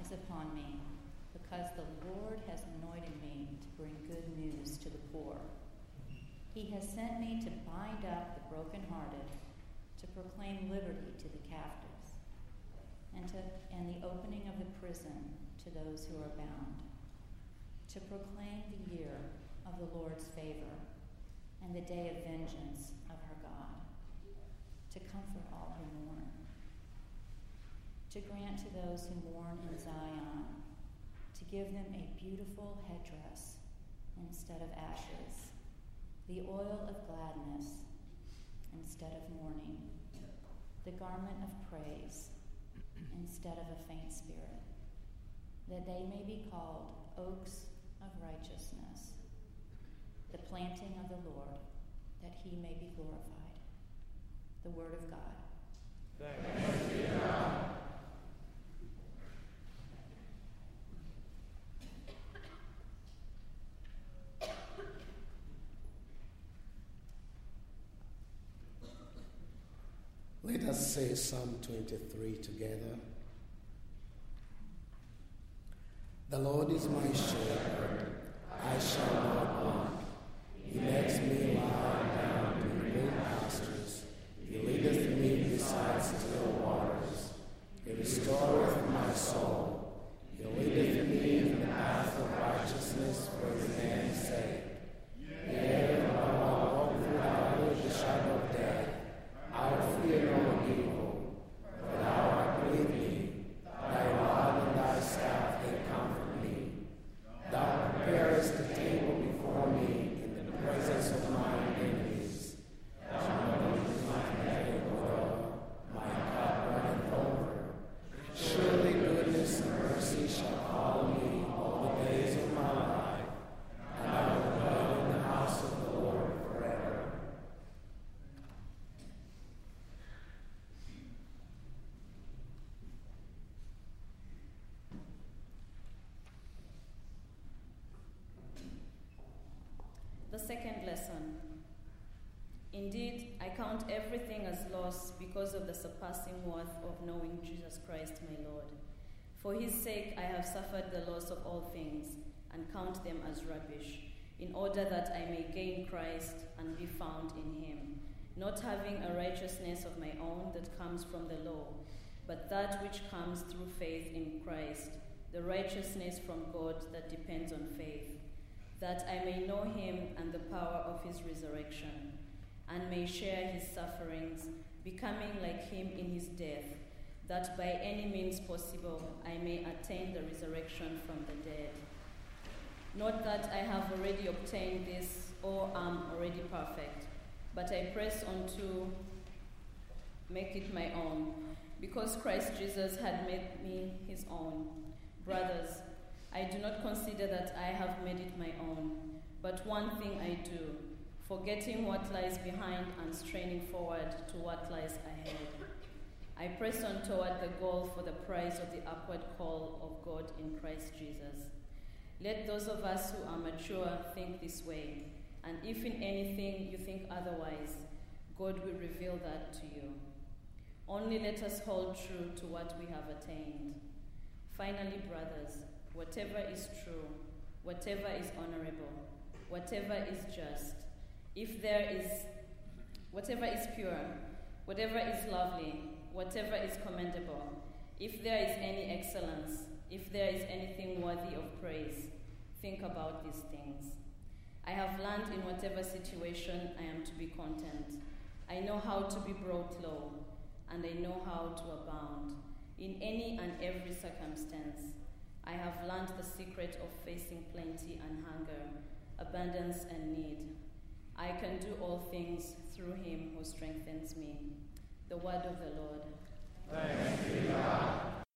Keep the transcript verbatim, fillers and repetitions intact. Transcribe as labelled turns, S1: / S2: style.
S1: is upon me, because the Lord has anointed me to bring good news to the poor. He has sent me to bind up the brokenhearted, to proclaim liberty to the captives, and, to, and the opening of the prison to those who are bound, to proclaim the year of the Lord's favor and the day of vengeance of our God, to comfort all who mourn, to grant to those who mourn in Zion, to give them a beautiful headdress instead of ashes, the oil of gladness instead of mourning, the garment of praise instead of a faint spirit, that they may be called oaks of righteousness, the planting of the Lord, that he may be glorified. The word of God.
S2: Thanks be to God.
S3: Let us say Psalm twenty-three together. The Lord is my shepherd, I shall not want. He makes me lie down in green pastures. He leadeth me beside still waters. He restoreth my soul. He leadeth me in the path of righteousness for his name's sake. Yea, though I walk through the valley of the shadow of death, I will fear no evil, for thou art with me. Thy rod and thy staff, they comfort me. Thou preparest a table before me in the presence of mine enemies. Thou anointest my head with oil, my cup runneth over. Surely goodness and mercy shall follow me all the days of my life, and I will dwell in the house of the Lord forever.
S4: The second lesson. Indeed, I count everything as loss because of the surpassing worth of knowing Jesus Christ, my Lord. For his sake I have suffered the loss of all things and count them as rubbish, in order that I may gain Christ and be found in him, not having a righteousness of my own that comes from the law, but that which comes through faith in Christ, the righteousness from God that depends on faith, that I may know him and the power of his resurrection, and may share his sufferings, becoming like him in his death, that by any means possible I may attain the resurrection from the dead. Not that I have already obtained this or am already perfect, but I press on to make it my own, because Christ Jesus had made me his own. Brothers, I do not consider that I have made it my own, but one thing I do, forgetting what lies behind and straining forward to what lies ahead. I press on toward the goal for the prize of the upward call of God in Christ Jesus. Let those of us who are mature think this way, and if in anything you think otherwise, God will reveal that to you. Only let us hold true to what we have attained. Finally, brothers, whatever is true, whatever is honorable, whatever is just, if there is, whatever is pure, whatever is lovely, whatever is commendable, if there is any excellence, if there is anything worthy of praise, think about these things. I have learned in whatever situation I am to be content. I know how to be brought low, and I know how to abound. In any and every circumstance, I have learned the secret of facing plenty and hunger, abundance and need. I can do all things through him who strengthens me. The word of the Lord.
S2: Thanks be to God.